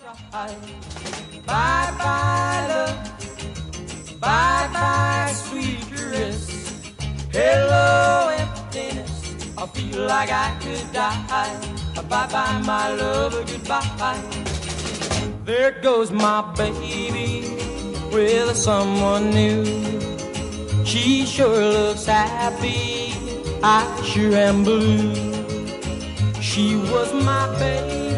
Bye-bye, love. Bye-bye, sweet caress. Hello, emptiness. I feel like I could die. Bye-bye, my love, goodbye. There goes my baby with someone new. She sure looks happy, I sure am blue. She was my baby